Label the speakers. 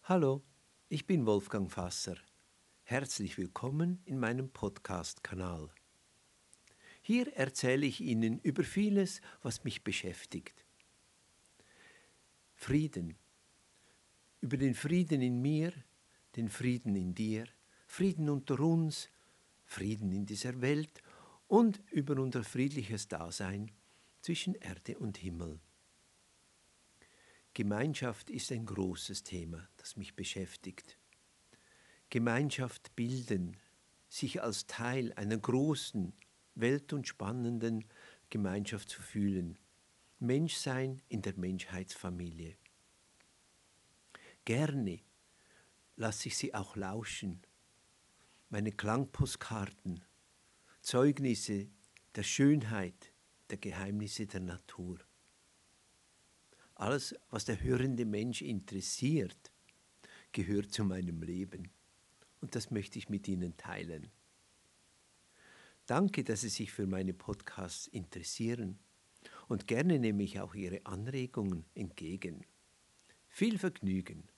Speaker 1: Hallo, ich bin Wolfgang Fasser. Herzlich willkommen in meinem Podcast-Kanal. Hier erzähle ich Ihnen über vieles, was mich beschäftigt. Frieden. Über den Frieden in mir, den Frieden in dir, Frieden unter uns, Frieden in dieser Welt und über unser friedliches Dasein zwischen Erde und Himmel. Gemeinschaft ist ein großes Thema, das mich beschäftigt. Gemeinschaft bilden, sich als Teil einer großen, welt- und spannenden Gemeinschaft zu fühlen. Menschsein in der Menschheitsfamilie. Gerne lasse ich Sie auch lauschen. Meine Klangpostkarten, Zeugnisse der Schönheit, der Geheimnisse der Natur. Alles, was der hörende Mensch interessiert, gehört zu meinem Leben. Und das möchte ich mit Ihnen teilen. Danke, dass Sie sich für meine Podcasts interessieren und gerne nehme ich auch Ihre Anregungen entgegen. Viel Vergnügen!